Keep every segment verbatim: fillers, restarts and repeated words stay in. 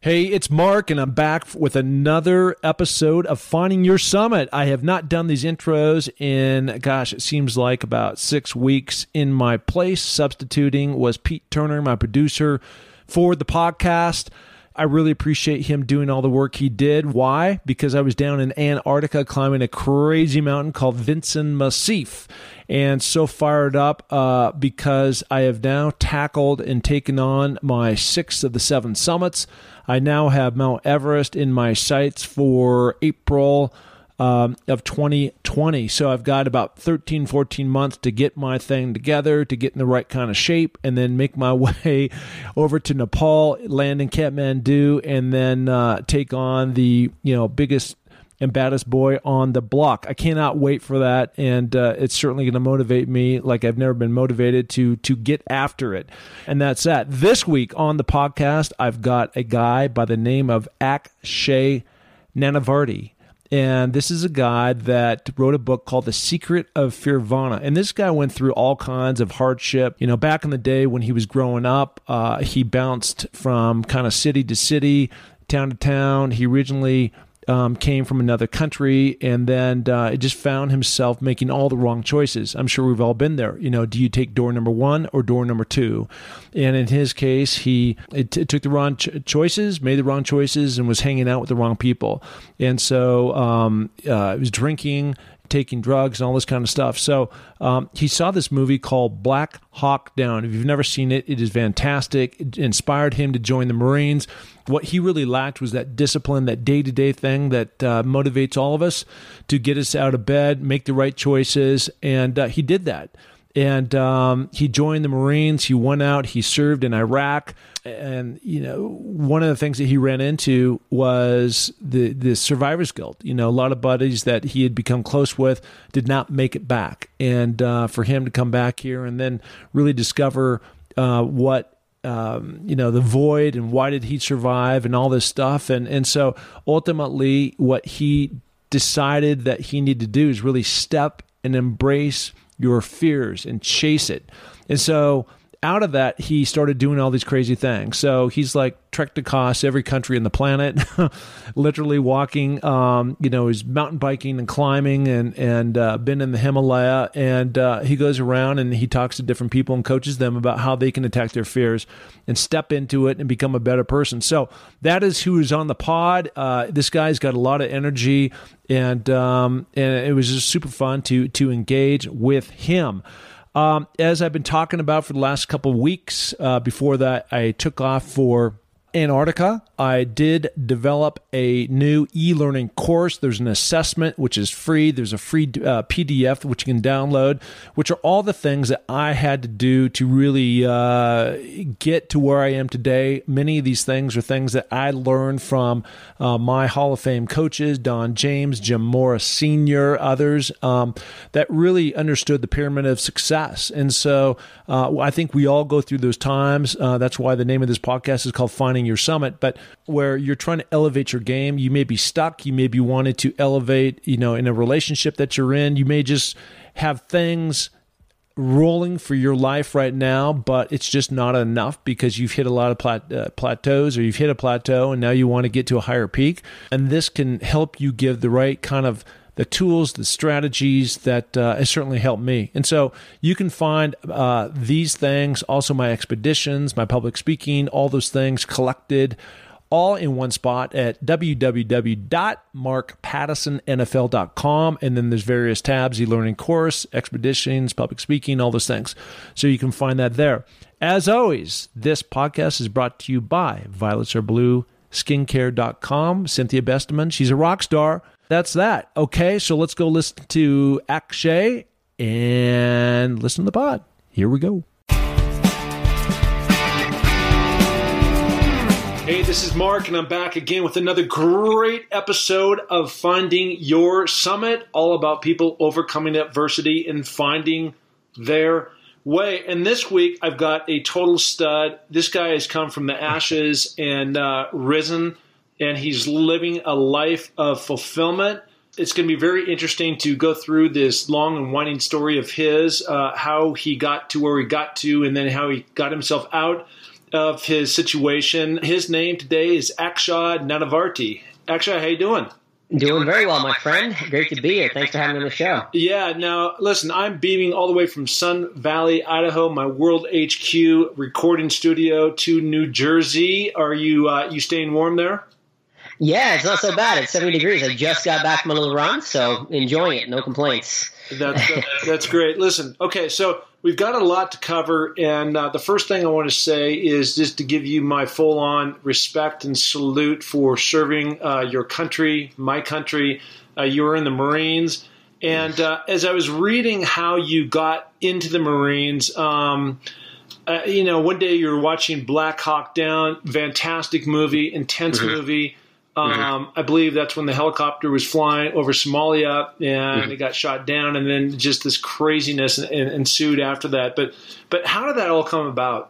Hey, it's Mark, and I'm back with another episode of Finding Your Summit. I have not done these intros in, gosh, it seems like about six weeks. In my place, substituting was Pete Turner, my producer for the podcast. I really appreciate him doing all the work he did. Why? Because I was down in Antarctica climbing a crazy mountain called Vinson Massif, and so fired up uh, because I have now tackled and taken on my sixth of the seven summits. I now have Mount Everest in my sights for April um, of twenty twenty. So I've got about thirteen, fourteen months to get my thing together, to get in the right kind of shape, and then make my way over to Nepal, land in Kathmandu, and then uh, take on the you know biggest and baddest boy on the block. I cannot wait for that, and uh, it's certainly going to motivate me like I've never been motivated to to get after it. And that's that. This week on the podcast, I've got a guy by the name of Akshay Nanavarti. And this is a guy that wrote a book called The Secret of Fearvana. And this guy went through all kinds of hardship. You know, back in the day when he was growing up, uh, he bounced from kind of city to city, town to town. He originally Um, came from another country, and then uh, it just found himself making all the wrong choices. I'm sure we've all been there. You know, do you take door number one or door number two? And in his case, he it, t- took the wrong ch- choices, made the wrong choices, and was hanging out with the wrong people. And so um, uh, he was drinking, taking drugs, and all this kind of stuff. So um, he saw this movie called Black Hawk Down. If you've never seen it, it is fantastic. It inspired him to join the Marines. What he really lacked was that discipline, that day-to-day thing that uh, motivates all of us to get us out of bed, make the right choices, and uh, he did that. And um, he joined the Marines. He went out. He served in Iraq. And, you know, one of the things that he ran into was the, the survivor's guilt. You know, a lot of buddies that he had become close with did not make it back. And uh, for him to come back here and then really discover uh, what, Um, you know, the void and why did he survive and all this stuff. And, and so ultimately what he decided that he needed to do is really step and embrace your fears and chase it. And so out of that, he started doing all these crazy things. So he's like trekked across every country on the planet, literally walking, um, you know, he's mountain biking and climbing and, and uh, been in the Himalaya. And uh, he goes around and he talks to different people and coaches them about how they can attack their fears and step into it and become a better person. So that is who is on the pod. Uh, this guy's got a lot of energy, and um, and it was just super fun to to engage with him. Um, as I've been talking about for the last couple of weeks, uh, before that, I took off for Antarctica. I did develop a new e-learning course. There's an assessment, which is free. There's a free uh, P D F, which you can download, which are all the things that I had to do to really uh, get to where I am today. Many of these things are things that I learned from uh, my Hall of Fame coaches, Don James, Jim Morris Senior, others, um, that really understood the pyramid of success. And so uh, I think we all go through those times. Uh, that's why the name of this podcast is called Finding Your Summit, but where you're trying to elevate your game. You may be stuck. You may be wanting to elevate, you know, in a relationship that you're in. You may just have things rolling for your life right now, but it's just not enough because you've hit a lot of plat- uh, plateaus, or you've hit a plateau and now you want to get to a higher peak. And this can help you give the right kind of the tools, the strategies that uh, has certainly helped me. And so you can find uh, these things, also my expeditions, my public speaking, all those things collected all in one spot at w w w dot mark pattison n f l dot com. And then there's various tabs, e-learning course, expeditions, public speaking, all those things. So you can find that there. As always, this podcast is brought to you by violets are blue skincare dot com. Cynthia Besteman, she's a rock star. That's that. Okay, so let's go listen to Akshay and listen to the pod. Here we go. Hey, this is Mark, and I'm back again with another great episode of Finding Your Summit, all about people overcoming adversity and finding their way. And this week, I've got a total stud. This guy has come from the ashes and uh, risen, and he's living a life of fulfillment. It's going to be very interesting to go through this long and winding story of his, uh, how he got to where he got to, and then how he got himself out of his situation. His name today is Akshay Nanavarti. Akshay, how you doing? Doing very well, my friend. Great to be here. Thanks for having me on the show. Yeah, now, listen, I'm beaming all the way from Sun Valley, Idaho, my World H Q recording studio, to New Jersey. Are you uh, you staying warm there? Yeah, it's not so bad. It's seventy degrees. I just got back from a little run, so enjoying it. No complaints. That's, that's great. Listen, okay, so we've got a lot to cover, and uh, the first thing I want to say is just to give you my full-on respect and salute for serving uh, your country, my country. Uh, you were in the Marines, and uh, as I was reading how you got into the Marines, um, uh, you know, one day you were watching Black Hawk Down, fantastic movie, intense mm-hmm. movie. Um, mm-hmm. I believe that's when the helicopter was flying over Somalia and mm-hmm. it got shot down, and then just this craziness ensued after that. But but how did that all come about?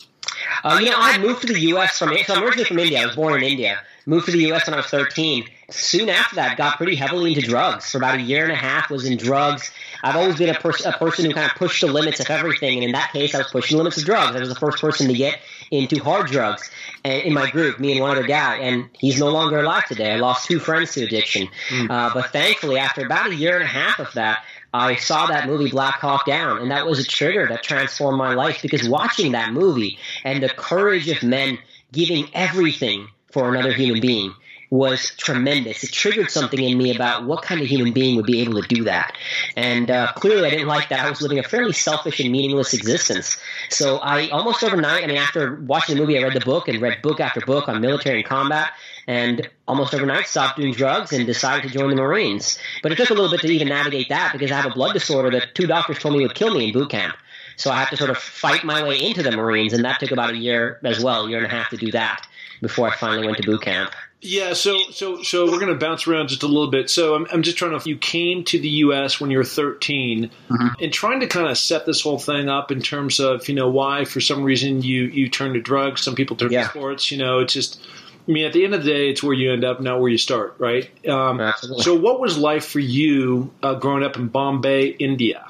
Uh, you know, I moved to the U S from so I'm originally from India. I was born in India. Moved to the U S when I was thirteen. Soon after that, got pretty heavily into drugs. For about a year and a half, was in drugs. I've always been a, pers- a person who kind of pushed the limits of everything, and in that case, I was pushing the limits of drugs. I was the first person to get into hard drugs and in my group, me and one other guy, and he's no longer alive today. I lost two friends to addiction. Uh, but thankfully, after about a year and a half of that, I saw that movie Black Hawk Down, and that was a trigger that transformed my life, because watching that movie and the courage of men giving everything for another human being was tremendous. It triggered something in me about what kind of human being would be able to do that. And uh, clearly I didn't like that. I was living a fairly selfish and meaningless existence. So I almost overnight, I mean, after watching the movie, I read the book and read book after book on military and combat, and almost overnight stopped doing drugs and decided to join the Marines. But it took a little bit to even navigate that, because I have a blood disorder that two doctors told me would kill me in boot camp. So I had to sort of fight my way into the Marines, and that took about a year as well, a year and a half to do that before I finally went to boot camp. Yeah, so so so we're going to bounce around just a little bit. So I'm I'm just trying to. You came to the U S when you were thirteen, mm-hmm. and trying to kind of set this whole thing up in terms of, you know, why for some reason you you turned to drugs. Some people turn yeah. to sports. You know, it's just. I mean, at the end of the day, it's where you end up, not where you start, right? Um, Absolutely. So, what was life for you uh, growing up in Bombay, India?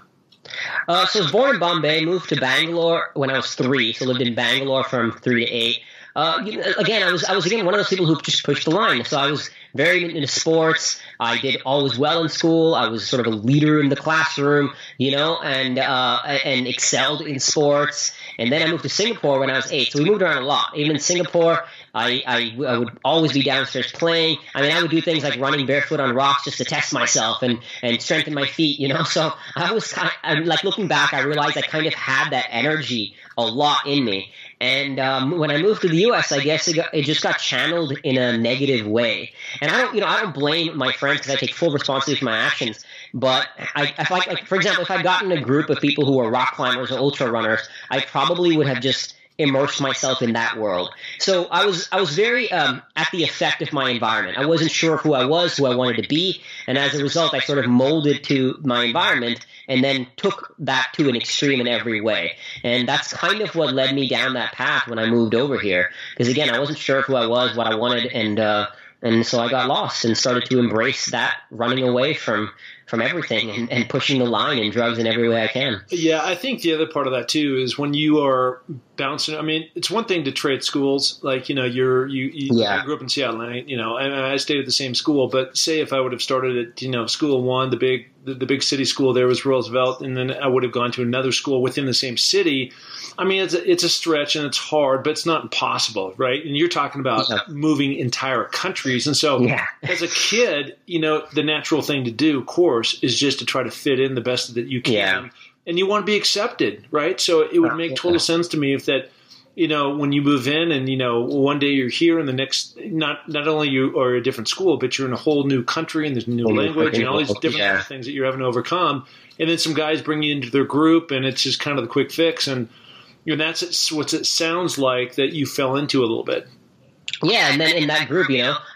Uh, so I was born in Bombay, moved to Bangalore when I was three. So lived in Bangalore from three to eight. Uh, again, I was I was again one of those people who just pushed the line. So I was very into sports. I did always well in school. I was sort of a leader in the classroom, you know, and uh, and excelled in sports. And then I moved to Singapore when I was eight. So we moved around a lot. Even in Singapore, I, I, I would always be downstairs playing. I mean, I would do things like running barefoot on rocks just to test myself and, and strengthen my feet, you know. So I was kind of, I'm like looking back, I realized I kind of had that energy a lot in me. And um, when I moved to the U S, I guess it, got, it just got channeled in a negative way. And I don't, you know, I don't blame my friends because I take full responsibility for my actions. But I, if I, like, for example, if I'd gotten a group of people who were rock climbers or ultra runners, I probably would have just immersed myself in that world. So I was I was very um, at the effect of my environment. I wasn't sure of who I was, who I wanted to be, and as a result, I sort of molded to my environment and then took that to an extreme in every way. And that's kind of what led me down that path when I moved over here. Because again, I wasn't sure of who I was, what I wanted, and uh, and so I got lost and started to embrace that, running away from from everything and, and pushing the line in drugs in every way I can. Yeah, I think the other part of that too is when you are bouncing. I mean, it's one thing to trade schools, like, you know, you're you. you yeah. I grew up in Seattle, and I, you know, and I stayed at the same school. But say if I would have started at, you know, school one, the big the, the big city school there was Roosevelt, and then I would have gone to another school within the same city. I mean, it's a, it's a stretch and it's hard, but it's not impossible, right? And you're talking about yeah. moving entire countries. And so yeah. as a kid, you know, the natural thing to do, of course, is just to try to fit in the best that you can. Yeah. And you want to be accepted, right? So it would make total sense to me if that, you know, when you move in and, you know, one day you're here and the next, not not only you are a different school, but you're in a whole new country and there's new oh, language and all these different yeah. things that you're having to overcome. And then some guys bring you into their group and it's just kind of the quick fix. And And that's what it sounds like that you fell into a little bit. Yeah, and then in that group, you know,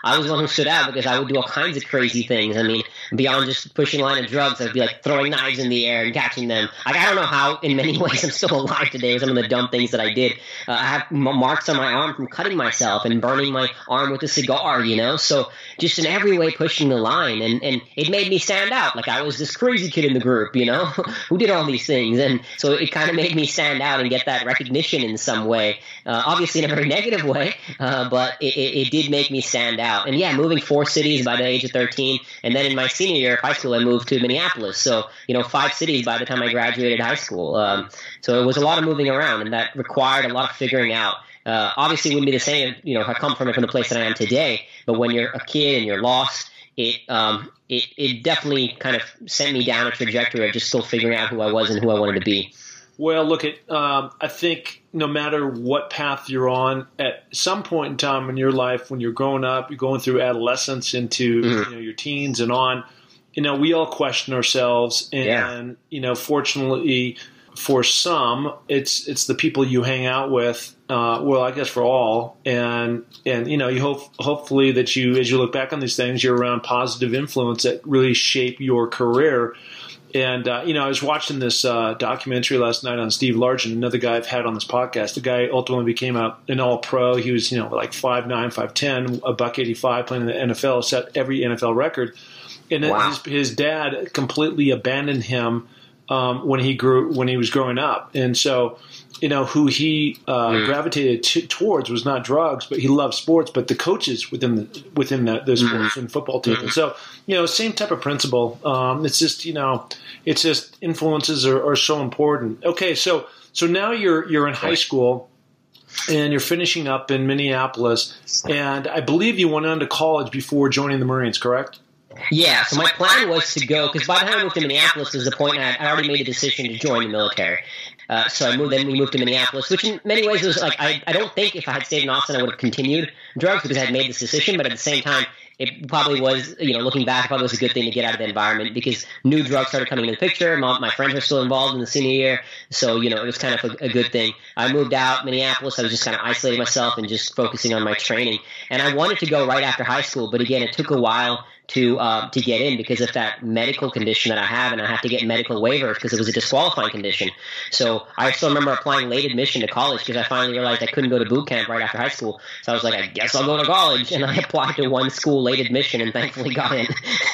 I was the one who stood out because I would do all kinds of crazy things. I mean, beyond just pushing a line of drugs, I'd be like throwing knives in the air and catching them. Like, I don't know how, in many ways, I'm still alive today with some of the dumb things that I did. Uh, I have m- marks on my arm from cutting myself and burning my arm with a cigar, you know? So just in every way pushing the line. And, and it made me stand out. Like, I was this crazy kid in the group, you know, who did all these things. And so it kind of made me stand out and get that recognition in some way. Uh, obviously in a very negative way, uh, but it, it, it did make me stand out. And yeah, moving four cities by the age of thirteen. And then in my senior year of high school, I moved to Minneapolis. So, you know, five cities by the time I graduated high school. Um, so it was a lot of moving around, and that required a lot of figuring out. Uh, obviously, it wouldn't be the same, you know, if I come from it from the place that I am today. But when you're a kid and you're lost, it um, it it definitely kind of sent me down a trajectory of just still figuring out who I was and who I wanted to be. Well, look at um, I think no matter what path you're on, at some point in time in your life, when you're growing up, you're going through adolescence into mm-hmm. you know, your teens and on, you know, we all question ourselves, and yeah. you know, fortunately for some, it's it's the people you hang out with. Uh, well, I guess for all, and and you know, you hope hopefully that you, as you look back on these things, you're around positive influence that really shape your career. And uh, you know, I was watching this uh, documentary last night on Steve Largent, another guy I've had on this podcast. The guy ultimately became a, an All-Pro. He was, you know, like five nine, five ten, a buck eighty-five, playing in the N F L, set every N F L record. And wow. his, his dad completely abandoned him um, when he grew when he was growing up, and so. You know, who he uh, mm. gravitated t- towards was not drugs, but he loved sports. But the coaches within the within the, the sports mm. and football team, mm. and so you know, same type of principle. Um, it's just you know, it's just influences are, are so important. Okay, so so now you're you're in high school, and you're finishing up in Minneapolis, and I believe you went on to college before joining the Marines, correct? Yeah, so my plan was to go, because by the time I moved to Minneapolis, there was the point I, I already made a decision to join the military. Uh, so I moved. Then we moved to Minneapolis, which in many ways was like I, I don't think if I had stayed in Austin I would have continued drugs because I had made this decision. But at the same time, it probably was, you know, looking back, it probably was a good thing to get out of the environment because new drugs started coming into the picture. My, my friends were still involved in the senior year, so you know it was kind of a, a good thing. I moved out Minneapolis. I was just kind of isolating myself and just focusing on my training. And I wanted to go right after high school, but again, it took a while to uh, to get in because of that medical condition that I have, and I have to get medical waivers because it was a disqualifying condition. So I still remember applying late admission to college because I finally realized I couldn't go to boot camp right after high school. So I was like, I guess I'll go to college, and I applied to one school late admission and thankfully got in.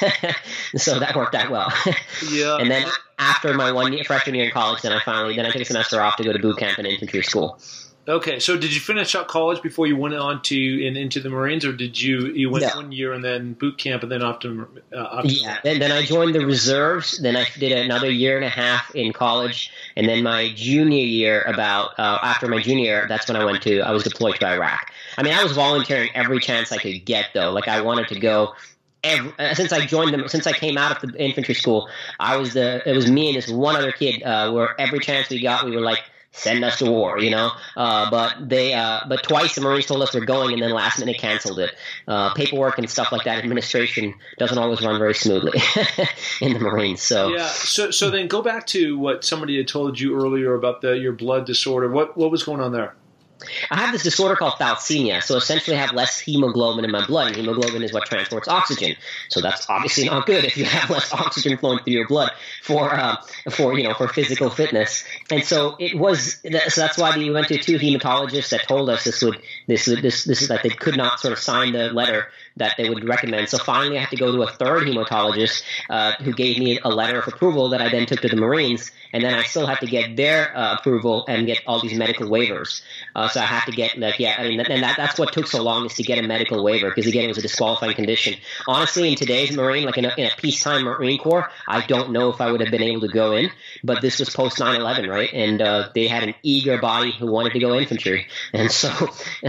So that worked out well. Yeah. And then after my one year, freshman year in college, then I finally then I took a semester off to go to boot camp and infantry school. Okay, so did you finish out college before you went on to and into the Marines, or did you you went yeah. one year and then boot camp and then off to? Uh, off to yeah, then, then I joined the reserves. Then I did another year and a half in college, and then my junior year, about uh, after my junior year, that's when I went to. I was deployed to Iraq. I mean, I was volunteering every chance I could get, though. Like I wanted to go. Every, uh, since I joined them, since I came out of the infantry school, I was the. It was me and this one other kid. Uh, where every chance we got, we were like, send us to war, you know. Uh, but they, uh, but twice the Marines told us we're going, and then last minute canceled it. Uh, paperwork and stuff like that, administration doesn't always run very smoothly in the Marines. So yeah. So so then go back to what somebody had told you earlier about the your blood disorder. What what was going on there? I have this disorder called thalassemia. So essentially I have less hemoglobin in my blood, and hemoglobin is what transports oxygen. So that's obviously not good if you have less oxygen flowing through your blood for, uh, for you know, for physical fitness. And so it was, so that's why we went to two hematologists that told us this would, this, this, this is that they could not sort of sign the letter that they would recommend. So finally I had to go to a third hematologist uh, who gave me a letter of approval that I then took to the Marines. And then I still had to get their uh, approval and get all these medical waivers. Uh, so I had to get, like, yeah, I mean, and that, that's what took so long, is to get a medical waiver, because again, it was a disqualifying condition. Honestly, in today's Marine, like in a, in a peacetime Marine Corps, I don't know if I would have been able to go in, but this was post nine eleven, right? And uh, they had an eager body who wanted to go infantry, and so uh,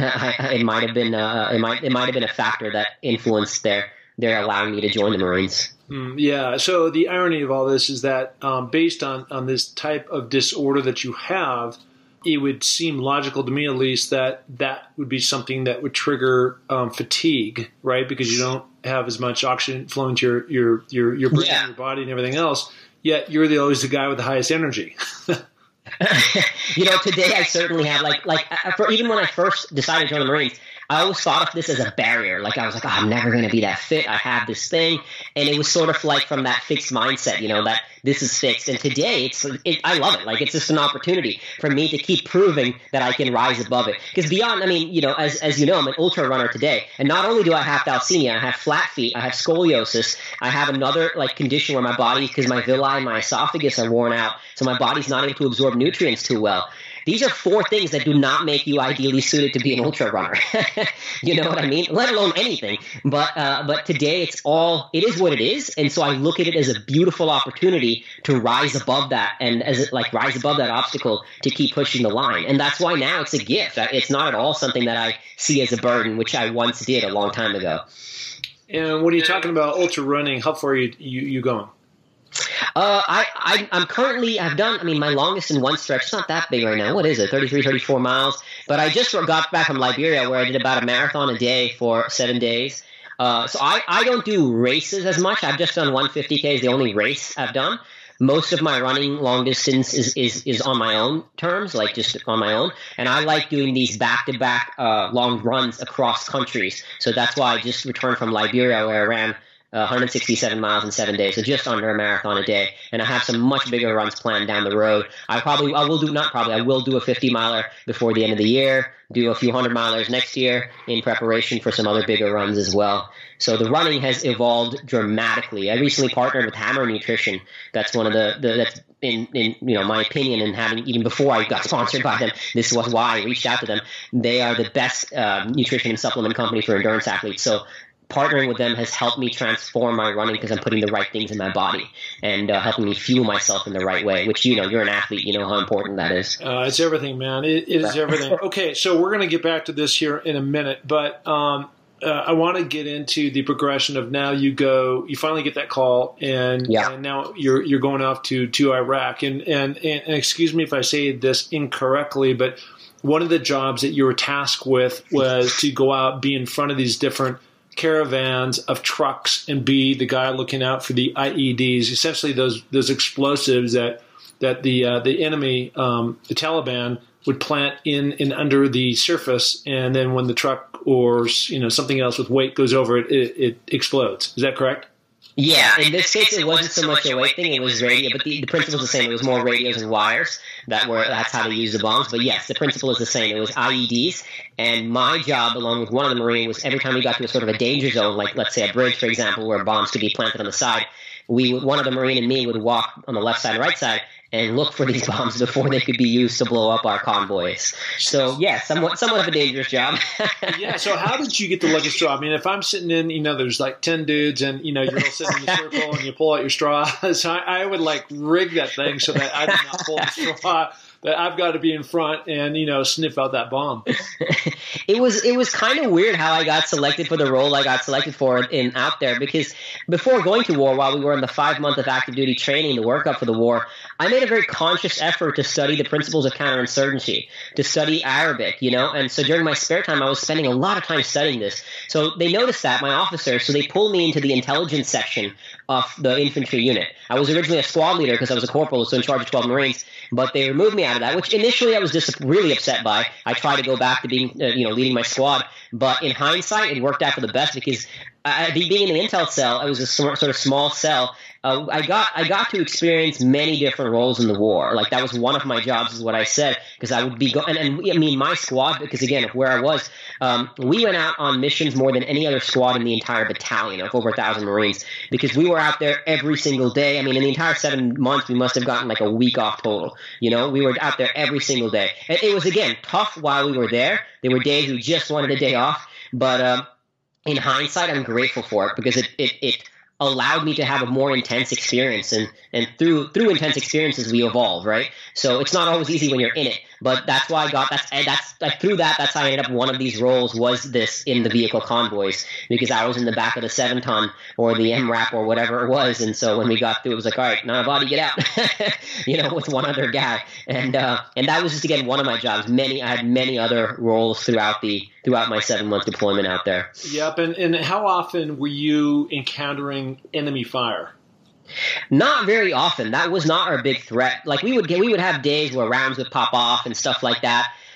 it might have been, uh, it might, it might have been a factor that influenced their, their allowing me to join the Marines. Mm, yeah. So the irony of all this is that um, based on, on this type of disorder that you have, it would seem logical to me, at least, that that would be something that would trigger um, fatigue, right? Because you don't have as much oxygen flowing to your your your your brain, yeah. your body, and everything else. Yet you're the, always the guy with the highest energy. You know, today I certainly have, like, like for even when I first decided to join the Marines, I always thought of this as a barrier. Like I was like, oh, I'm never going to be that fit. I have this thing. And it was sort of like from that fixed mindset, you know, that this is fixed. And today it's, it, I love it. Like it's just an opportunity for me to keep proving that I can rise above it. Because beyond, I mean, you know, as, as you know, I'm an ultra runner today. And not only do I have thalassemia, I have flat feet, I have scoliosis, I have another like condition where my body, because my villi and my esophagus are worn out, so my body's not able to absorb nutrients too well. These are four things that do not make you ideally suited to be an ultra runner. You know what I mean? Let alone anything. But uh, but today it's all, it is what it is. And so I look at it as a beautiful opportunity to rise above that and as it, like rise above that obstacle to keep pushing the line. And that's why now it's a gift. It's not at all something that I see as a burden, which I once did a long time ago. And when you're talking about ultra running, how far are you, you, you going? Uh, I, I, I'm currently, I've done, I mean, my longest in one stretch, it's not that big right now. What is it? thirty-three, thirty-four miles. But I just got back from Liberia where I did about a marathon a day for seven days. Uh, so I, I don't do races as much. I've just done one fifty K is the only race I've done. Most of my running long distance is, is, is on my own terms, like just on my own. And I like doing these back-to-back uh, long runs across countries. So that's why I just returned from Liberia where I ran Uh, one hundred sixty-seven miles in seven days, so just under a marathon a day. And I have some much bigger runs planned down the road. I probably, I will do, not probably, I will do a fifty miler before the end of the year, do a few hundred milers next year in preparation for some other bigger runs as well. So the running has evolved dramatically. I recently partnered with Hammer Nutrition. That's one of the, the that's in, in, you know, my opinion, and having, even before I got sponsored by them, this was why I reached out to them. They are the best uh, nutrition and supplement company for endurance athletes. So partnering with them has helped me transform my running because I'm putting the right things in my body and uh, helping me fuel myself in the right way, which, you know, you're an athlete, you know how important that is. Uh, it's everything, man. It, it is everything. Okay, so we're going to get back to this here in a minute, but um, uh, I want to get into the progression of now you go, you finally get that call, and, yeah. and now you're you're going off to, to Iraq. And, and, and excuse me if I say this incorrectly, but one of the jobs that you were tasked with was to go out, be in front of these different caravans of trucks and be the guy looking out for the I E Ds, essentially those those explosives that that the uh, the enemy, um, the Taliban, would plant in and under the surface, and then when the truck or you know something else with weight goes over it, it, it explodes. Is that correct? Yeah, in this case, it wasn't so much a weight thing; it was radio. But the, the principle is the same. It was more radios and wires that were that's how they use the bombs. But yes, the principle is the same. It was I E Ds, and my job, along with one of the Marine, was every time we got to a sort of a danger zone, like let's say a bridge, for example, where bombs could be planted on the side, we would, one of the Marine and me would walk on the left side and right side and look for these bombs before they could be used to blow up our convoys. So, yeah, somewhat somewhat of a dangerous job. Yeah, so how did you get the luckiest straw? I mean, if I'm sitting in, you know, there's like ten dudes and, you know, you're all sitting in a circle and you pull out your straw. So I, I would, like, rig that thing so that I did not pull the straw, that I've got to be in front and, you know, sniff out that bomb. It was it was kind of weird how I got selected for the role I got selected for in out there, because before going to war, while we were in the five month of active duty training, the workup for the war, I made a very conscious effort to study the principles of counterinsurgency, to study Arabic, you know, and so during my spare time, I was spending a lot of time studying this. So they noticed that, my officers, so they pulled me into the intelligence section of the infantry unit. I was originally a squad leader because I was a corporal, so in charge of twelve Marines, but they removed me out of that, which initially I was just really upset by. I tried to go back to being, uh, you know, leading my squad, but in hindsight, it worked out for the best because I, being in the intel cell, I was a sort of small cell. Uh, I got I got to experience many different roles in the war. Like that was one of my jobs, is what I said, because I would be go and, and I mean my squad, because again, where I was, um, we went out on missions more than any other squad in the entire battalion of over a thousand Marines, because we were out there every single day. I mean, in the entire seven months, we must have gotten like a week off total. You know, we were out there every single day, and it was again tough while we were there. There were days we just wanted a day off, but um, in hindsight, I'm grateful for it because it it. it allowed me to have a more intense experience, and, and through through intense experiences we evolve, right? So it's not always easy when you're in it, but that's why I got that's that's like through that that's how I ended up one of these roles was this in the vehicle convoys, because I was in the back of the seven ton or the M RAP or whatever it was, and so when we got through, it was like, all right, now body get out, you know, with one other guy, and uh, and that was just again one of my jobs. Many I had many other roles throughout the throughout my seven month deployment out there. Yep, and and how often were you encountering enemy fire? Not very often. That was not our big threat. Like we would get, we would have days where rounds would pop off and stuff like that.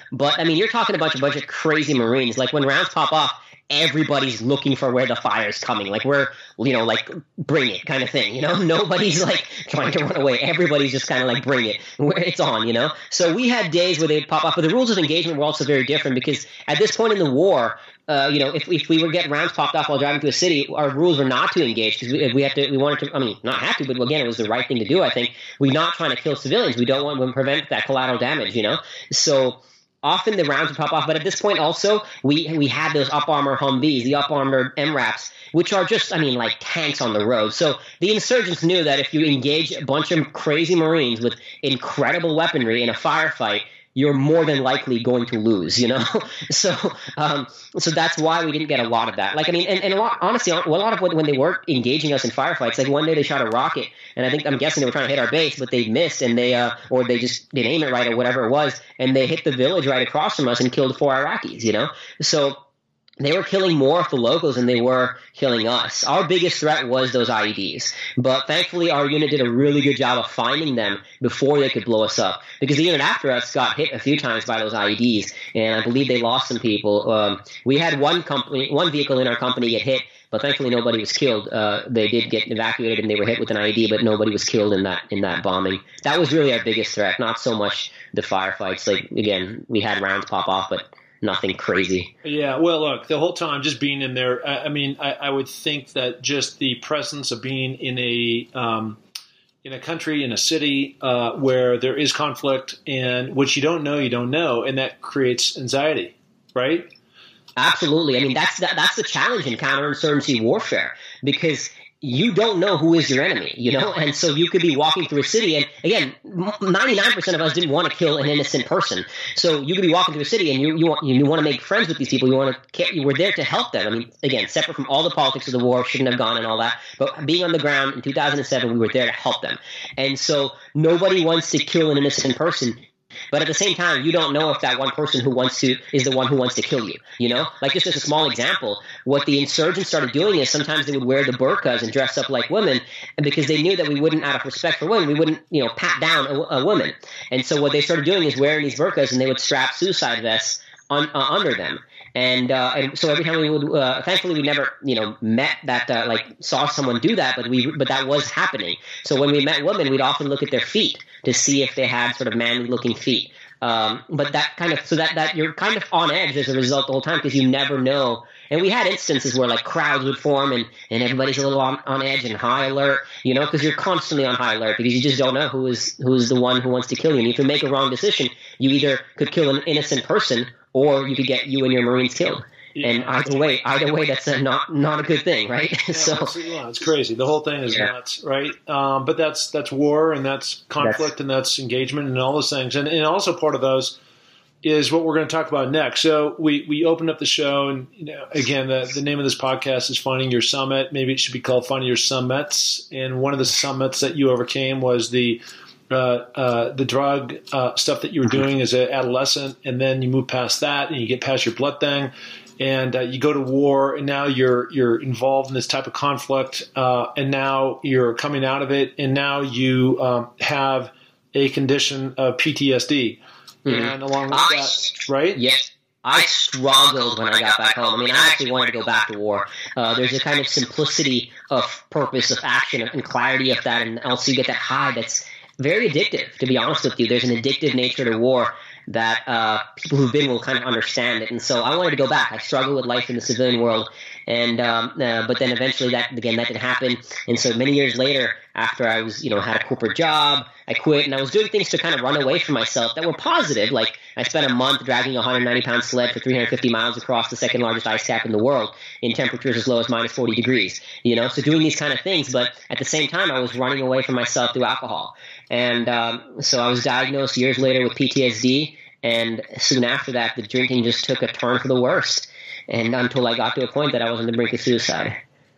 But I mean, you're talking about a bunch of crazy Marines. Like when rounds pop off, everybody's looking for where the fire's coming. Like we're, you know, like bring it kind of thing, you know, nobody's like trying to run away. Everybody's just kind of like bring it where it's on, you know? So we had days where they'd pop off, but the rules of engagement were also very different because at this point in the war, uh, you know, if, if we were getting rounds popped off while driving to a city, our rules were not to engage because we, we have to, we wanted to, I mean, not have to, but again, it was the right thing to do. I think we're not trying to kill civilians. We don't want to prevent that collateral damage, you know? So often the rounds would pop off, but at this point also, we we had those up armor Humvees, the up armored M RAPs, which are just, I mean, like tanks on the road. So the insurgents knew that if you engage a bunch of crazy Marines with incredible weaponry in a firefight, you're more than likely going to lose, you know? so um, so that's why we didn't get a lot of that. Like, I mean, and, and a lot, honestly, a lot of what, when they were engaging us in firefights, like one day they shot a rocket, and I think, I'm guessing they were trying to hit our base, but they missed, and they, uh, or they just didn't aim it right or whatever it was, and they hit the village right across from us and killed four Iraqis, you know? So they were killing more of the locals than they were killing us. Our biggest threat was those I E Ds. But thankfully, our unit did a really good job of finding them before they could blow us up. Because the unit after us got hit a few times by those I E Ds, and I believe they lost some people. Um, we had one company, one vehicle in our company get hit, but thankfully nobody was killed. Uh, they did get evacuated and they were hit with an I E D, but nobody was killed in that in that bombing. That was really our biggest threat, not so much the firefights. Like, again, we had rounds pop off, but nothing crazy. Yeah, well, look, the whole time just being in there, I, I mean, I, I would think that just the presence of being in a um, in a country, in a city uh, where there is conflict and what you don't know, you don't know, and that creates anxiety, right? Absolutely. I mean, that's that, that's the challenge in counterinsurgency warfare because you don't know who is your enemy, you know? And so you could be walking through a city, and again, ninety-nine percent of us didn't want to kill an innocent person. So you could be walking through a city and you, you want, you want to make friends with these people. You want to, you were there to help them. I mean, again, separate from all the politics of the war, shouldn't have gone and all that, but being on the ground in two thousand seven, we were there to help them. And so nobody wants to kill an innocent person. But at the same time, you don't know if that one person who wants to is the one who wants to kill you, you know? Like, just as a small example, what the insurgents started doing is sometimes they would wear the burqas and dress up like women, and because they knew that we wouldn't, out of respect for women, we wouldn't, you know, pat down a, a woman. And so what they started doing is wearing these burqas, and they would strap suicide vests on, uh, under them. And, uh, and so every time we would, uh, thankfully we never, you know, met that, uh, like saw someone do that, but we, but that was happening. So when we met women, we'd often look at their feet to see if they had sort of manly looking feet. Um, but that kind of, so that, that you're kind of on edge as a result the whole time because you never know. And we had instances where like crowds would form and, and everybody's a little on, on edge and high alert, you know, because you're constantly on high alert because you just don't know who is, who is the one who wants to kill you. And if you make a wrong decision, you either could kill an innocent person or you could get you and your Marines killed. Yeah. And either way, either way, that's a not not a good thing, right? Yeah, so it's, yeah, it's crazy. The whole thing is yeah. nuts, right? Um, but that's that's war and that's conflict that's, and that's engagement and all those things. And, and also part of those is what we're going to talk about next. So we, we opened up the show, and you know, again, the, the name of this podcast is Finding Your Summit. Maybe it should be called Finding Your Summits. And one of the summits that you overcame was the uh, uh, the drug uh, stuff that you were doing as an adolescent, and then you move past that and you get past your blood thing. And uh, you go to war, and now you're you're involved in this type of conflict, uh, and now you're coming out of it, and now you um, have a condition of P T S D, mm-hmm. and along with I, that, right? Yes, I struggled when I got back home. I mean, I actually wanted to go back to war. Uh, there's a kind of simplicity of purpose, of action, and clarity of that, and also you get that high that's very addictive. To be honest with you, there's an addictive nature to war that uh, people who've been will kind of understand it. And so I wanted to go back. I struggled with life in the civilian world. And um, uh, but then eventually that, again, that didn't happen. And so many years later, after I was, you know, had a corporate job, I quit, and I was doing things to kind of run away from myself that were positive. Like I spent a month dragging a one hundred ninety pound sled for three hundred fifty miles across the second largest ice cap in the world in temperatures as low as minus forty degrees, you know, so doing these kind of things. But at the same time, I was running away from myself through alcohol. And um, so I was diagnosed years later with P T S D. And soon after that, the drinking just took a turn for the worst. And until I got to a point that I was on the brink of suicide.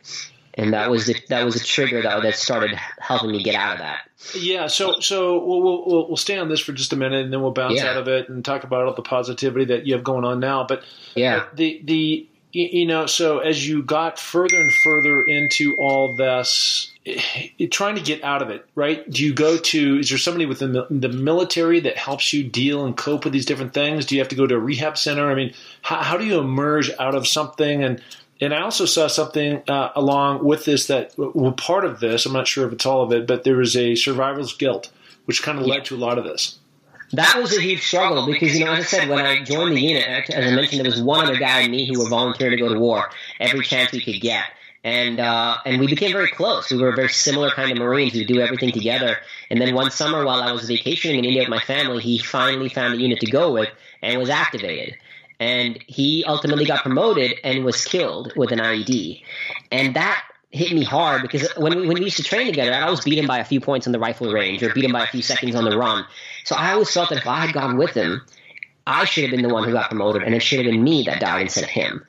And that was the, that was a trigger that, that started helping me get out of that. Yeah, so so we'll, we'll we'll stay on this for just a minute, and then we'll bounce yeah. out of it and talk about all the positivity that you have going on now. But yeah, the the You, you know, so as you got further and further into all this, it, it, trying to get out of it, right? Do you go to, is there somebody within the, the military that helps you deal and cope with these different things? Do you have to go to a rehab center? I mean, how, how do you emerge out of something? And And I also saw something uh, along with this that, well, part of this, I'm not sure if it's all of it, but there was a survivor's guilt, which kind of led to a lot of this. That was a huge struggle because, you know, as I said, when I joined the unit, as I mentioned, there was one other guy and me who were volunteering to go to war every chance we could get. And uh, and we became very close. We were a very similar kind of Marines who do everything together. And then one summer while I was vacationing in India with my family, he finally found a unit to go with and was activated. And he ultimately got promoted and was killed with an I E D. And that hit me hard because when we, when we used to train together, I was beaten by a few points on the rifle range or beaten by a few seconds on the run. So I always felt that if I had gone with him, I should have been the one who got promoted, and it should have been me that died instead of him.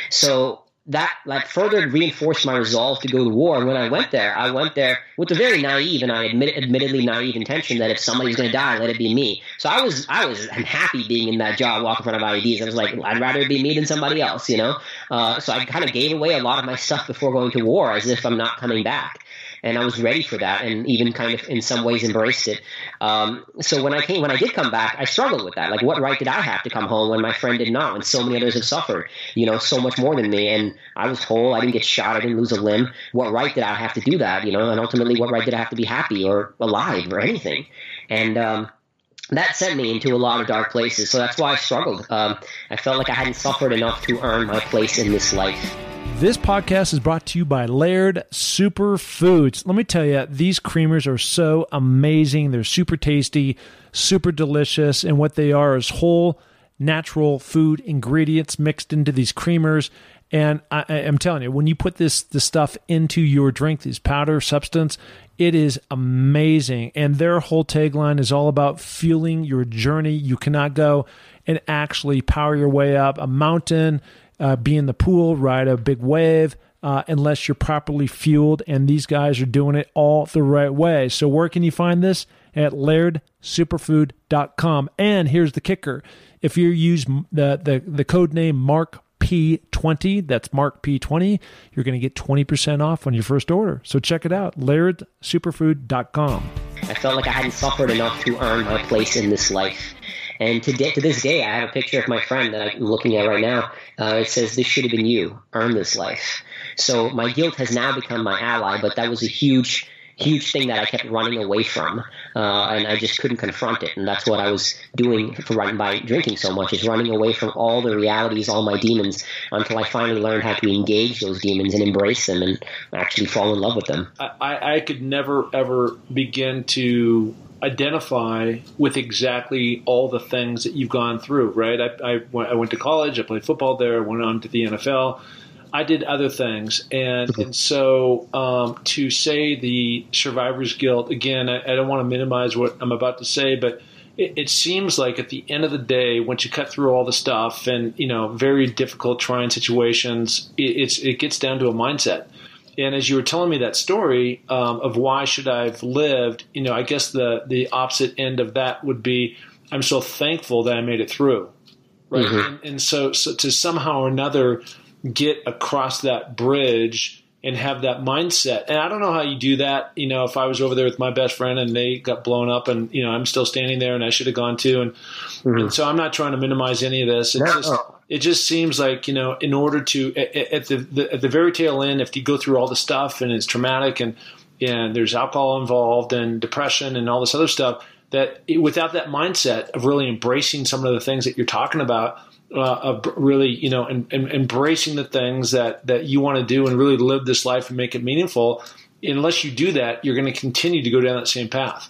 So that like further reinforced my resolve to go to war. And when I went there, I went there with a very naive and I admit, admittedly naive intention that if somebody's going to die, let it be me. So I was I was happy being in that job, walking in front of I E Ds. I was like, I'd rather it be me than somebody else, you know. Uh, so I kind of gave away a lot of my stuff before going to war, as if I'm not coming back. And I was ready for that, and even kind of in some ways embraced it. Um, so when I came, when I did come back, I struggled with that. Like, what right did I have to come home when my friend did not, when so many others have suffered, you know, so much more than me? And I was whole. I didn't get shot. I didn't lose a limb. What right did I have to do that? You know, and ultimately, what right did I have to be happy or alive or anything? And um, that sent me into a lot of dark places. So that's why I struggled. Um, I felt like I hadn't suffered enough to earn my place in this life. This podcast is brought to you by Laird Superfoods. Let me tell you, these creamers are so amazing. They're super tasty, super delicious, and what they are is whole, natural food ingredients mixed into these creamers. And I, I'm telling you, when you put this, this stuff into your drink, this powder substance, it is amazing. And their whole tagline is all about fueling your journey. You cannot go and actually power your way up a mountain, Uh, be in the pool, ride a big wave, uh, unless you're properly fueled. And these guys are doing it all the right way. So where can you find this? At laird superfood dot com. And here's the kicker. If you use the, the, the code name Mark P twenty, that's Mark P twenty, you're going to get twenty percent off on your first order. So check it out, laird superfood dot com. I felt like I hadn't suffered enough to earn my place in this life. And to, de- to this day, I have a picture of my friend that I'm looking at right now. Uh, it says, "This should have been you. Earn this life." So my guilt has now become my ally, but that was a huge, huge thing that I kept running away from. Uh, and I just couldn't confront it. And that's what I was doing for running by drinking so much, is running away from all the realities, all my demons, until I finally learned how to engage those demons and embrace them and actually fall in love with them. I, I could never, ever begin to identify with exactly all the things that you've gone through, right? I, I, I went to college, I played football there, went on to the N F L. I did other things. And, mm-hmm. and so um, to say the survivor's guilt, again, I, I don't want to minimize what I'm about to say, but it, it seems like at the end of the day, once you cut through all the stuff and, you know, very difficult, trying situations, it, it's, it gets down to a mindset. And as you were telling me that story um, of why should I have lived, you know, I guess the, the opposite end of that would be, I'm so thankful that I made it through, right? Mm-hmm. And, and so, so to somehow or another get across that bridge and have that mindset. And I don't know how you do that. You know, if I was over there with my best friend and they got blown up and, you know, I'm still standing there and I should have gone too. And, mm-hmm. and so I'm not trying to minimize any of this. It's no. just, it just seems like, you know, in order to, at, at the, the at the very tail end, if you go through all the stuff and it's traumatic and, and there's alcohol involved and depression and all this other stuff, that it, without that mindset of really embracing some of the things that you're talking about, uh, of really, you know, and, and embracing the things that, that you want to do and really live this life and make it meaningful, unless you do that, you're going to continue to go down that same path.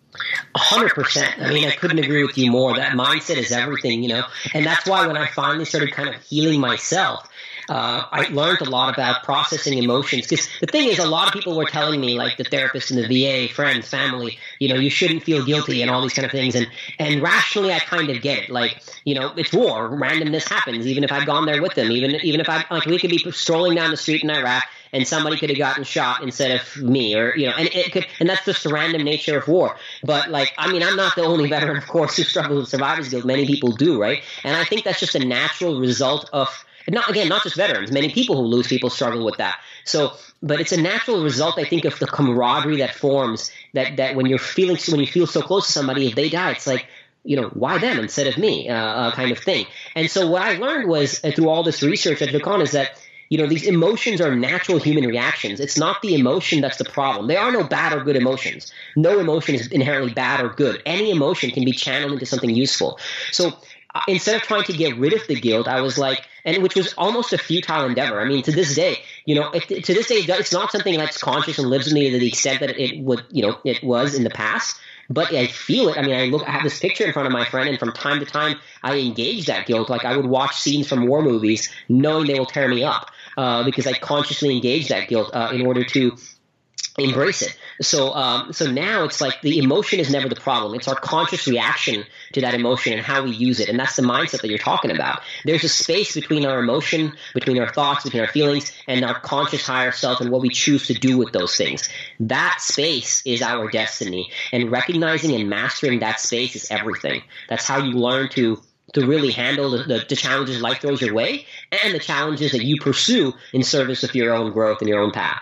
A hundred percent. I mean, I couldn't agree with you more. That mindset is everything, you know, and that's why when I finally started kind of healing myself, uh, I learned a lot about processing emotions. Because the thing is, a lot of people were telling me, like the therapist in the V A, friends, family, you know, you shouldn't feel guilty and all these kind of things. And, and rationally, I kind of get it. Like, you know, it's war. Randomness happens. Even if I'd gone there with them, even, even if I, like, we could be strolling down the street in Iraq and somebody could have gotten shot instead of me, or, you know, and it could, and that's just the random nature of war. But like, I mean, I'm not the only veteran, of course, who struggles with survivor's guilt. Many people do, right? And I think that's just a natural result of not again, not just veterans. Many people who lose people struggle with that. So, but it's a natural result, I think, of the camaraderie that forms. That that when you're feeling, when you feel so close to somebody, if they die, it's like, you know, why them instead of me, uh, uh, kind of thing. And so what I learned was uh, through all this research at Vicon is that, you know, these emotions are natural human reactions. It's not the emotion that's the problem. There are no bad or good emotions. No emotion is inherently bad or good. Any emotion can be channeled into something useful. So uh, instead of trying to get rid of the guilt, I was like, and which was almost a futile endeavor. I mean, to this day, you know, it, to this day, it's not something that's conscious and lives with me to the extent that it would, you know, it was in the past. But I feel it. I mean, I look, I have this picture in front of my friend, and from time to time, I engage that guilt. Like I would watch scenes from war movies, knowing they will tear me up, uh, because I consciously engage that guilt uh, in order to embrace it. So, um, so now it's like the emotion is never the problem. It's our conscious reaction to that emotion and how we use it. And that's the mindset that you're talking about. There's a space between our emotion, between our thoughts, between our feelings, and our conscious higher self and what we choose to do with those things. That space is our destiny. And recognizing and mastering that space is everything. That's how you learn to to really handle the, the, the challenges life throws your way and the challenges that you pursue in service of your own growth and your own path.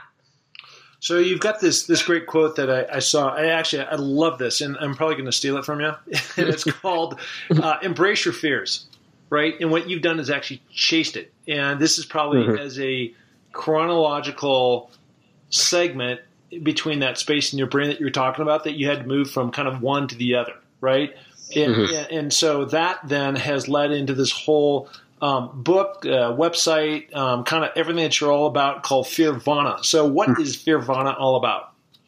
So you've got this this great quote that I, I saw. I actually I love this, and I'm probably going to steal it from you. And it's called uh, "Embrace Your Fears," right? And what you've done is actually chased it. And this is probably mm-hmm. as a chronological segment between that space in your brain that you were talking about, that you had to move from kind of one to the other, right? And, mm-hmm. and, and so that then has led into this whole Um, book, uh, website, um, kind of everything that you're all about, called Fearvana. So what is Fearvana all about?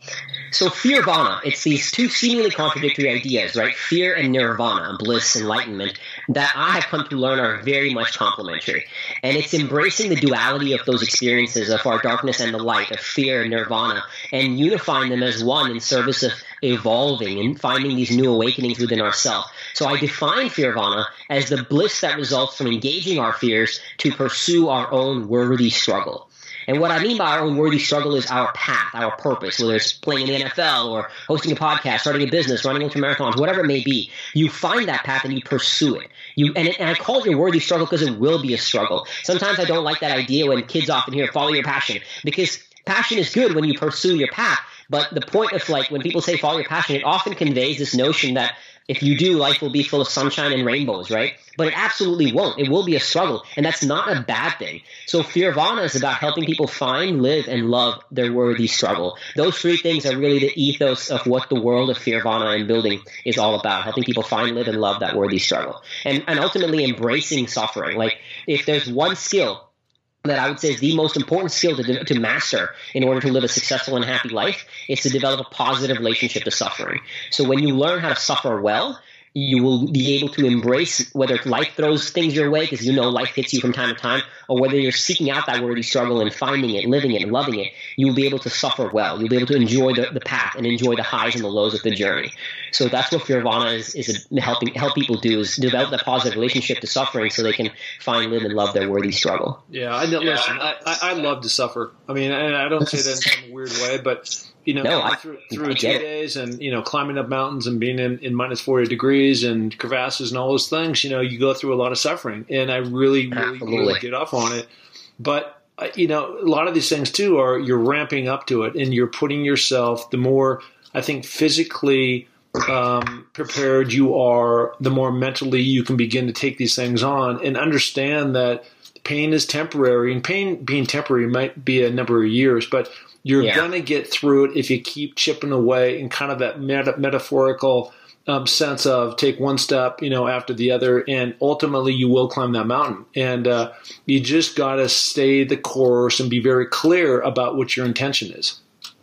So Fearvana, it's these two seemingly contradictory ideas, right? Fear and nirvana, bliss, enlightenment, that I have come to learn are very much complementary. And it's embracing the duality of those experiences of our darkness and the light, of fear and nirvana, and unifying them as one in service of evolving and finding these new awakenings within ourselves. So I define Fearvana as the bliss that results from engaging our fears to pursue our own worthy struggle. And what I mean by our own worthy struggle is our path, our purpose, whether it's playing in the N F L or hosting a podcast, starting a business, running ultramarathons, whatever it may be. You find that path and you pursue it. You and, it, and I call it your worthy struggle because it will be a struggle. Sometimes I don't like that idea when kids often hear follow your passion, because passion is good when you pursue your path. But the point of, like, when people say follow your passion, it often conveys this notion that if you do, life will be full of sunshine and rainbows, right? But it absolutely won't. It will be a struggle, and that's not a bad thing. So Fearvana is about helping people find, live, and love their worthy struggle. Those three things are really the ethos of what the world of Fearvana and building is all about, helping people find, live, and love that worthy struggle. And, and ultimately embracing suffering. Like, if there's one skill that I would say is the most important skill to, to master in order to live a successful and happy life, is to develop a positive relationship to suffering. So when you learn how to suffer well, you will be able to embrace whether life throws things your way, because you know life hits you from time to time, or whether you're seeking out that worthy struggle and finding it, living it, and loving it, you will be able to suffer well. You'll be able to enjoy the, the path and enjoy the highs and the lows of the journey. So that's what Fearvana is, is helping help people do, is develop that positive relationship to suffering so they can find, live, and love their worthy struggle. Yeah, I know, listen, I, I love to suffer. I mean, I, I don't say that in some weird way, but you know, no, I, through, through two days and, you know, climbing up mountains and being in, in minus forty degrees and crevasses and all those things, you know, you go through a lot of suffering. And I really, really, really get off on it. But, uh, you know, a lot of these things, too, are you're ramping up to it and you're putting yourself, the more, I think, physically um, prepared you are, the more mentally you can begin to take these things on and understand that pain is temporary. And pain being temporary might be a number of years, but you're yeah. going to get through it if you keep chipping away in kind of that meta- metaphorical um, sense of take one step, you know, after the other, and ultimately you will climb that mountain. And uh, you just got to stay the course and be very clear about what your intention is.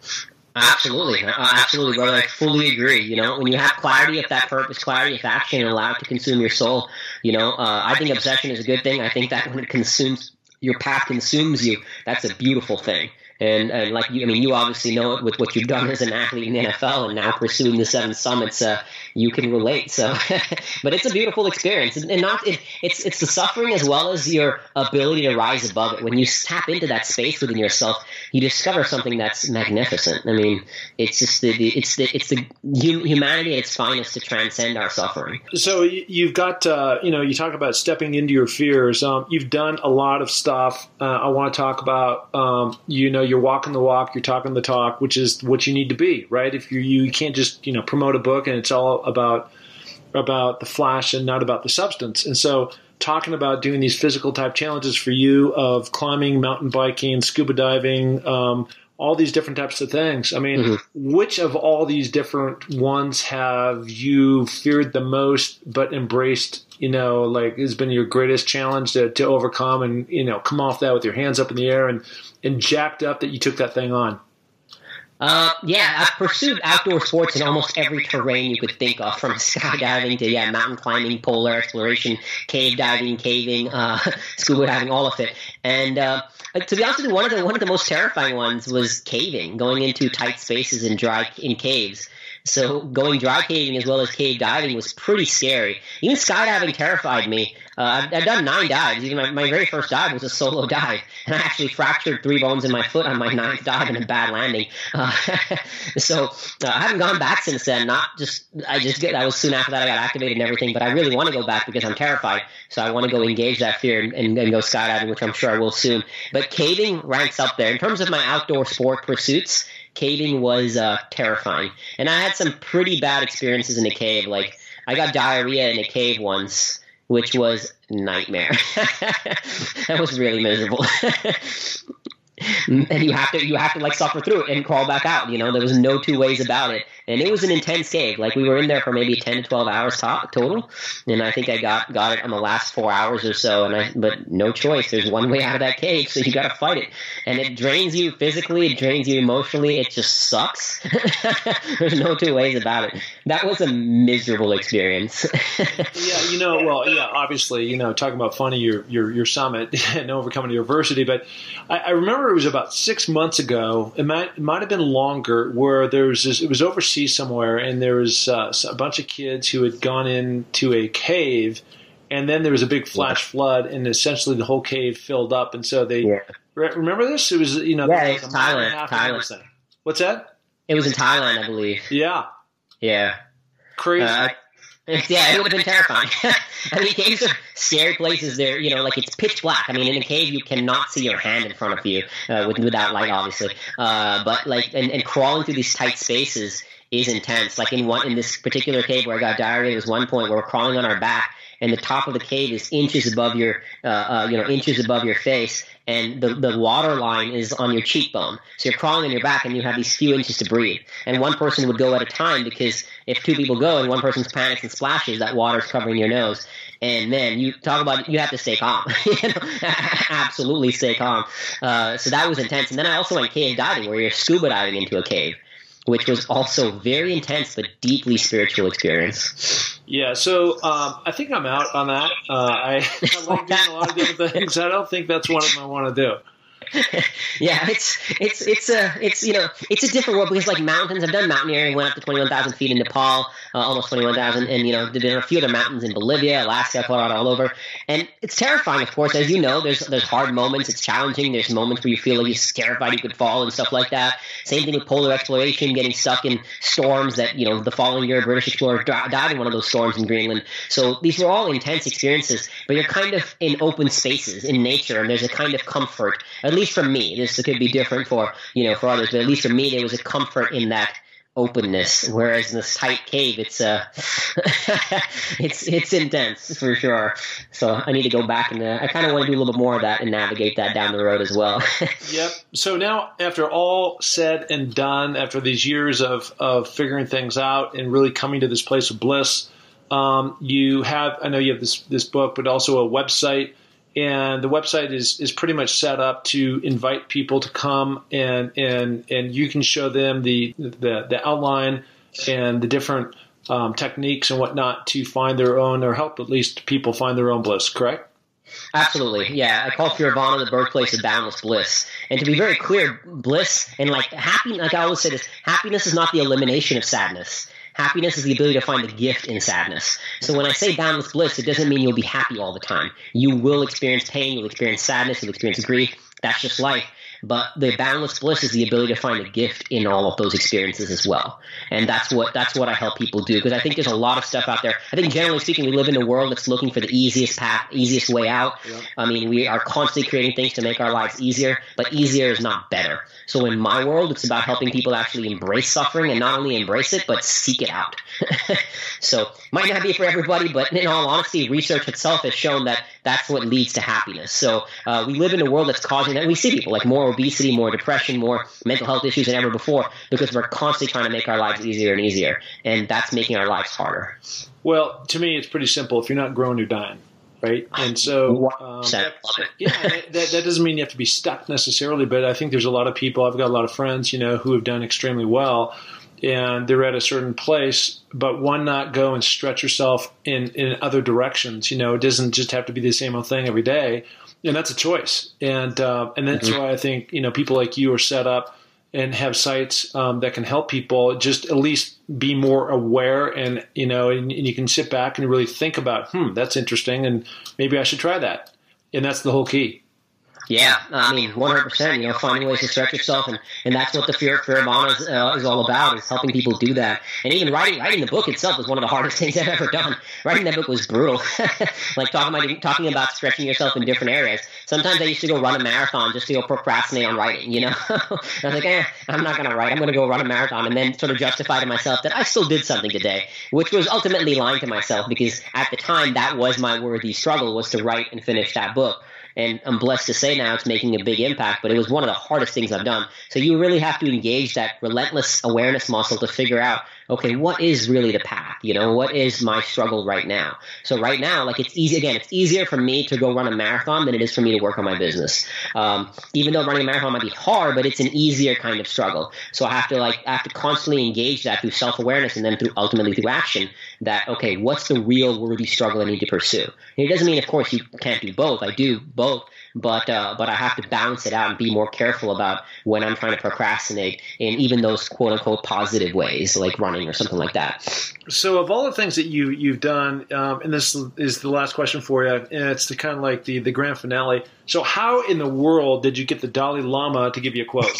Absolutely. Uh, absolutely, brother. I fully agree. You know, when you have clarity of that purpose, clarity of action, and allow it to consume your soul, you know, uh, I think obsession is a good thing. I think that when it consumes your path consumes you, that's a beautiful thing. And, and like you, I mean, you obviously know it with what you've done as an athlete in the N F L and now pursuing the seven summits. Uh, you can relate. So, but it's a beautiful experience, and not it, it's it's the suffering as well as your ability to rise above it. When you tap into that space within yourself, you discover something that's magnificent. I mean, it's just the, the it's the it's the humanity at its finest to transcend our suffering. So you've got uh, you know you talk about stepping into your fears. Um, you've done a lot of stuff. Uh, I want to talk about um, you know. You're walking the walk, you're talking the talk, which is what you need to be, right? If you you can't just you know promote a book and it's all about about the flash and not about the substance. And so, talking about doing these physical type challenges for you of climbing, mountain biking, scuba diving, um, all these different types of things. I mean, mm-hmm. which of all these different ones have you feared the most, but embraced? You know, like has been your greatest challenge to, to overcome, and you know, come off that with your hands up in the air and and jacked up that you took that thing on? Uh, yeah, I've pursued outdoor sports in almost every terrain you could think of, from skydiving to, yeah, mountain climbing, polar exploration, cave diving, caving, uh, scuba diving, all of it. And uh, to be honest with you, one of the one of the most terrifying ones was caving, going into tight spaces in dry in caves. So going dry caving as well as cave diving was pretty scary. Even skydiving terrified me. Uh, I've, I've done nine dives. Even my, my very first dive was a solo dive, and I actually fractured three bones in my foot on my ninth dive in a bad landing. Uh, so uh, I haven't gone back since then. Not just I just get. I was soon after that I got activated and everything, but I really want to go back because I'm terrified. So I want to go engage that fear and, and, and go skydiving, which I'm sure I will soon. But caving ranks up there in terms of my outdoor sport pursuits. Caving was uh, terrifying. And I had some pretty bad experiences in a cave. Like, I got diarrhea in a cave once, which was a nightmare. That was really miserable. And you have to you have to like suffer through it and crawl back out. You know, there was no two ways about it. And it was an intense cave. Like, we were in there for maybe ten to twelve hours top, total. And I think I got got it on the last four hours or so. And I, but no choice. There's one way out of that cave, so you got to fight it. And it drains you physically. It drains you emotionally. It just sucks. There's no two ways about it. That was a miserable experience. Yeah, you know, well, yeah, obviously, you know, talking about fun of your, your, your summit and overcoming adversity. But I, I remember it was about six months ago. It might, it might have been longer, where there was this, it was overseas somewhere, and there was uh, a bunch of kids who had gone into a cave, and then there was a big flash flood, and essentially the whole cave filled up. And so they yeah. re- remember this? It was, you know, yeah, it was Thailand. Thailand. What's that? It was in Thailand, I believe. Yeah. Yeah. Crazy. Uh, yeah, it would have been terrifying. I mean, caves are scary places. There, you know, like, it's pitch black. I mean, in a cave, you cannot see your hand in front of you uh, with, without light, obviously. Uh, but like, and, and crawling through these tight spaces is intense. Like in one in this particular cave where I got diarrhea, there was one point where we're crawling on our back, and the top of the cave is inches above your, uh, uh, you know, inches above your face, and the the water line is on your cheekbone. So you're crawling on your back, and you have these few inches to breathe. And one person would go at a time, because if two people go and one person panics and splashes, that water's covering your nose. And man, you talk about, you have to stay calm. You know, absolutely stay calm. Uh, so that was intense. And then I also went cave diving, where you're scuba diving into a cave, which was also very intense but deeply spiritual experience. Yeah, so um, I think I'm out on that. Uh, I, I like doing a lot of different things. I don't think that's what I want to do. Yeah, it's it's it's a it's you know it's a different world, because like mountains, I've done mountaineering, went up to twenty-one thousand feet in Nepal, uh, almost twenty-one thousand, and you know there've been a few other mountains in Bolivia, Alaska, Colorado, all over, and it's terrifying. Of course, as you know, there's there's hard moments. It's challenging. There's moments where you feel like you're terrified you could fall and stuff like that. Same thing with polar exploration, getting stuck in storms that, you know, the following year, a British explorer died in one of those storms in Greenland. So these were all intense experiences, but you're kind of in open spaces in nature, and there's a kind of comfort, at least for me. This could be different for, you know, for others, but at least for me, there was a comfort in that openness. Whereas in this tight cave, it's uh, it's it's intense for sure. So I need to go back, and uh, I kind of want to do a little bit more of that and navigate that down the road as well. Yep. So now, after all said and done, after these years of of figuring things out and really coming to this place of bliss, um, you have, I know you have this this book, but also a website. And the website is, is pretty much set up to invite people to come, and and, and you can show them the the, the outline and the different um, techniques and whatnot to find their own, or help at least people find their own bliss, correct? Absolutely, yeah. I call Fearvana the birthplace of boundless bliss. And to be very clear, bliss and like happy, like I always say this, happiness is not the elimination of sadness. Happiness is the ability to find the gift in sadness. So when I say boundless bliss, it doesn't mean you'll be happy all the time. You will experience pain, you'll experience sadness, you'll experience grief. That's just life. But the boundless bliss is the ability to find a gift in all of those experiences as well. And that's what that's what I help people do, because I think there's a lot of stuff out there. I think generally speaking, we live in a world that's looking for the easiest path, easiest way out. Yeah. I mean, we are constantly creating things to make our lives easier, but easier is not better. So in my world, it's about helping people actually embrace suffering, and not only embrace it, but seek it out. So might not be for everybody, but in all honesty, research itself has shown that that's what leads to happiness. So uh, we live in a world that's causing that. We see people like more obesity, more depression, more mental health issues than ever before, because we're constantly trying to make our lives easier and easier, and that's making our lives harder. Well, to me, it's pretty simple. If you're not growing, you're dying, right? And so, um, that, yeah, that, that doesn't mean you have to be stuck necessarily, but I think there's a lot of people. I've got a lot of friends, you know, who have done extremely well, and they're at a certain place, but why not go and stretch yourself in, in other directions? You know, it doesn't just have to be the same old thing every day. And that's a choice. And uh, and that's mm-hmm. why I think, you know, people like you are set up and have sites um, that can help people just at least be more aware, and, you know, and, and you can sit back and really think about, hmm, that's interesting, and maybe I should try that. And that's the whole key. Yeah, I mean, one hundred percent, you know, finding ways to stretch yourself, and, and that's what the Fear, Fearvana is, uh, is all about, is helping people do that. And even writing writing the book itself was one of the hardest things I've ever done. Writing that book was brutal. Like talking about, talking about stretching yourself in different areas. Sometimes I used to go run a marathon just to go procrastinate on writing, you know? I was like, eh, I'm not going to write. I'm going to go run a marathon, and then sort of justify to myself that I still did something today, which was ultimately lying to myself, because at the time that was my worthy struggle, was to write and finish that book. And I'm blessed to say now it's making a big impact, but it was one of the hardest things I've done. So you really have to engage that relentless awareness muscle to figure out, okay, what is really the path? You know, what is my struggle right now? So right now, like, it's easy. Again, it's easier for me to go run a marathon than it is for me to work on my business. Um, even though running a marathon might be hard, but it's an easier kind of struggle. So I have to like, I have to constantly engage that through self-awareness, and then through ultimately through action, that, okay, what's the real worthy struggle I need to pursue? And it doesn't mean, of course, you can't do both. I do both. But uh, but I have to balance it out and be more careful about when I'm trying to procrastinate in even those quote unquote positive ways, like running or something like that. So of all the things that you you've done, um, and this is the last question for you, and it's the kind of like the the grand finale. So how in the world did you get the Dalai Lama to give you a quote?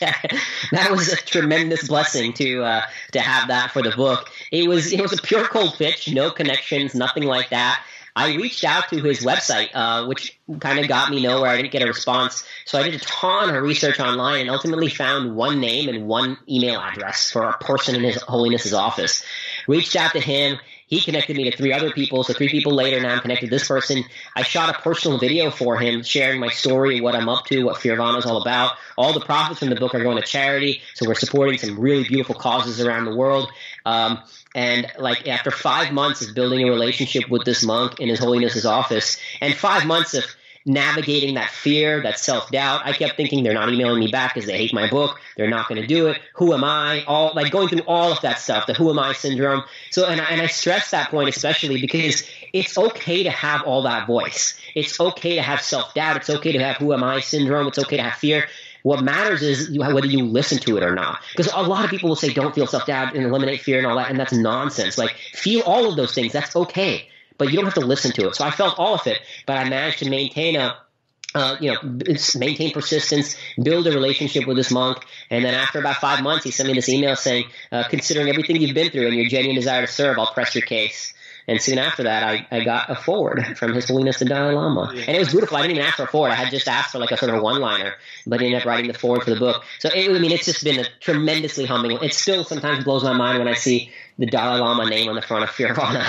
That was a tremendous blessing to uh, to have that for the book. It was it was a pure cold pitch, no connections, nothing like that. I reached out to his website, uh, which kind of got me nowhere. I didn't get a response. So I did a ton of research online and ultimately found one name and one email address for a person in His Holiness's office. Reached out to him. He connected me to three other people. So three people later, now I'm connected to this person. I shot a personal video for him, sharing my story, what I'm up to, what Fearvana is all about. All the profits from the book are going to charity. So we're supporting some really beautiful causes around the world. Um, and like after five months of building a relationship with this monk in His Holiness's office, and five months of navigating that fear, that self-doubt, I kept thinking they're not emailing me back because they hate my book. They're not going to do it. Who am I? All like going through all of that stuff, the who am I syndrome. So, and I, and I stress that point especially because it's okay to have all that voice. It's okay to have self-doubt. It's okay to have who am I syndrome. It's okay to have fear. What matters is you, whether you listen to it or not. Because a lot of people will say don't feel self-doubt and eliminate fear and all that, and that's nonsense. Like, feel all of those things. That's okay. But you don't have to listen to it. So I felt all of it, but I managed to maintain a, uh, you know, maintain persistence, build a relationship with this monk. And then after about five months, he sent me this email saying, uh, considering everything you've been through and your genuine desire to serve, I'll press your case. And soon after that, I, I got a forward from His Holiness the Dalai Lama. And it was beautiful. I didn't even ask for a forward. I had just asked for like a sort of one-liner, but he ended up writing the forward for the book. So, it, I mean, it's just been a tremendously humbling. It still sometimes blows my mind when I see the Dalai Lama name on the front of Fearvana.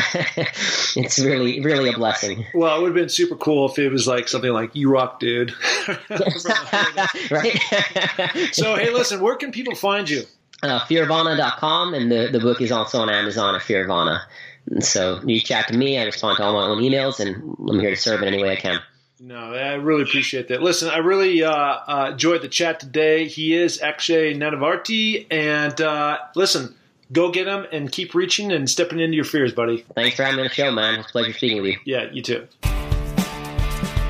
It's really, really a blessing. Well, it would have been super cool if it was like something like, you rock, dude. Right? So, hey, listen, where can people find you? Uh, Fearvana dot com, and the, the book is also on Amazon at Fearvana. And so reach out to me. I respond to all my own emails, and I'm here to serve in any way I can. No, I really appreciate that. Listen, I really uh, uh, enjoyed the chat today. He is Akshay Nanavarti, and uh, listen, go get him and keep reaching and stepping into your fears, buddy. Thanks for having me on the show, man. It's a pleasure speaking with you. Yeah, you too.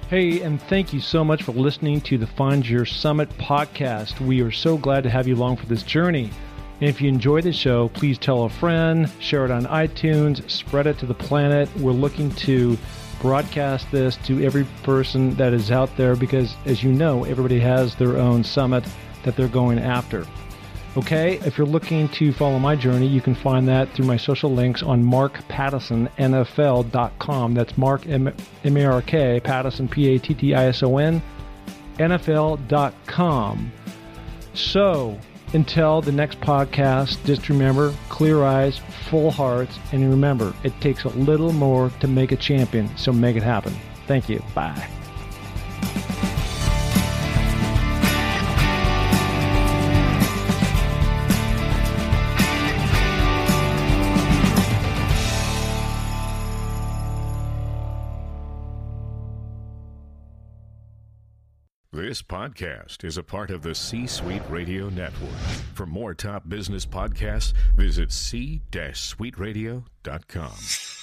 Hey, and thank you so much for listening to the Find Your Summit podcast. We are so glad to have you along for this journey. And if you enjoy the show, please tell a friend, share it on iTunes, spread it to the planet. We're looking to broadcast this to every person that is out there because, as you know, everybody has their own summit that they're going after. Okay, if you're looking to follow my journey, you can find that through my social links on mark pattison N F L dot com. That's Mark, M A R K, Pattison, P A T T I S O N, N F L dot com. So, until the next podcast, just remember, clear eyes, full hearts, and remember, it takes a little more to make a champion, so make it happen. Thank you. Bye. This podcast is a part of the C-Suite Radio Network. For more top business podcasts, visit c suite radio dot com.